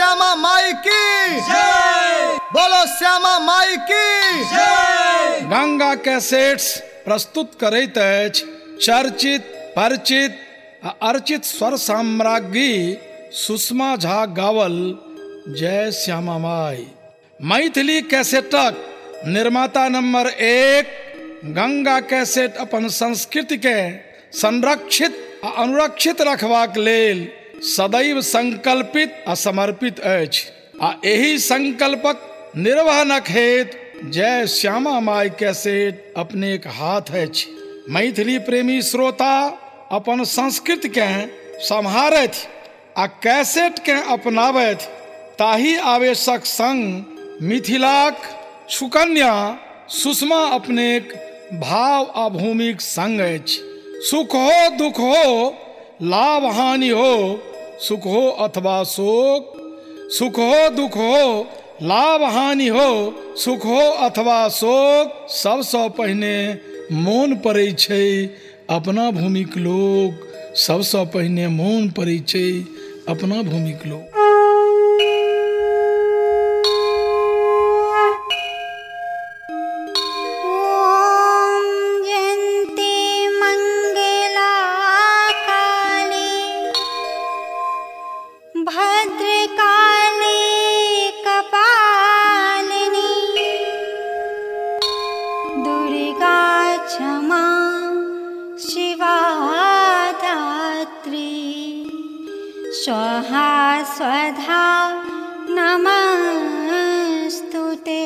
श्यामा माई की जय। बोलो श्यामा माई की जय। गंगा कैसेट्स प्रस्तुत करैत अछि चर्चित परिचित आ अर्चित स्वर साम्राज्ञी सुषमा झा गावल जय श्यामा माई। मैथिली कैसेटक निर्माता नंबर 1 गंगा कैसेट अपन संस्कृति के संरक्षित आ अनुरक्षित रखबाक लेल सदैव संकल्पित आ समर्पित अछि आ एहि संकल्पक निर्वहनक हेतु जय श्यामा माई कैसेट अपने एक हाथ अछि। मैथिली प्रेमी श्रोता अपन संस्कृति के सम्हारथि आ कैसेट के अपनावथि ताहि आवेशक संग मिथिलाक सुकन्या सुषमा अपनेक भाव आ भूमिक संग अछि। सुख हो दुख हो लाभ हानि हो सुख हो अथवा शोक, सुख हो दुख हो लाभ हानि हो सुख हो अथवा शोक, सबसँ पहिने मोन पड़ै छै अपना भूमिक लोक, सबसँ पहिने मोन पड़ै छै अपना भूमिक लोक। स्वाहा स्वधा नमस्तुते,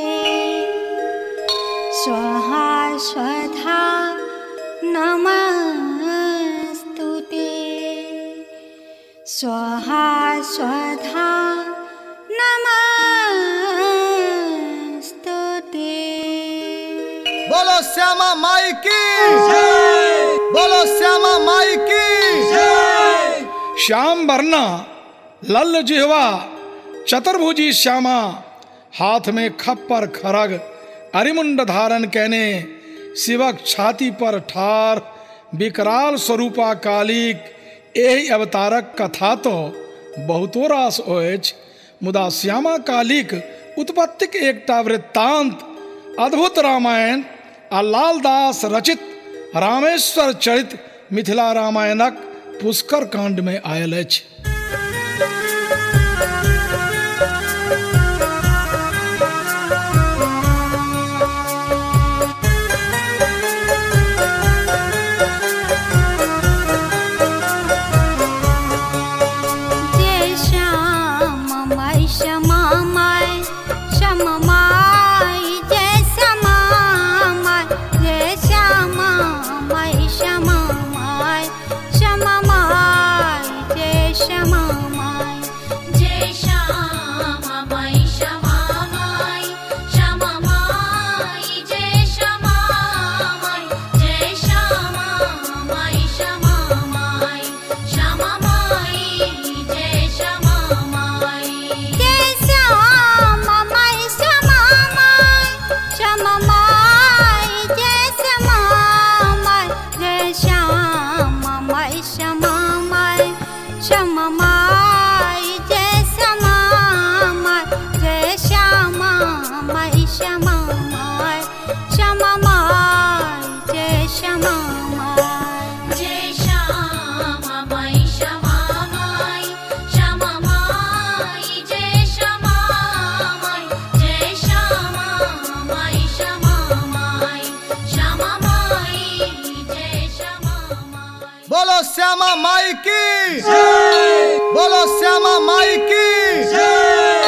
स्वाहा स्वधा नमस्तुते, स्वाहा स्वधा नमस्तुते। बोलो श्यामा माई की जय। बोलो श्यामा माई की जय। श्याम वर्णा लल्ल जिह्वा चतुर्भुजी श्यामा, हाथ में खप्पर खरग अरिमुंड धारण कैने, शिवक छाती पर ठार विकराल स्वरूपा कालिक। एहि अवतारक कथा तो बहुतो रास अछि, मुदा श्यामा कालिक उत्पत्तिक एकटा वृत्तांत अद्भुत रामायण आ लालदास रचित रामेश्वर चरित मिथिला रामायणक पुष्कर कांड में आयल अछि। बोलो श्यामा माई की जय। बोलो श्यामा माई की जय।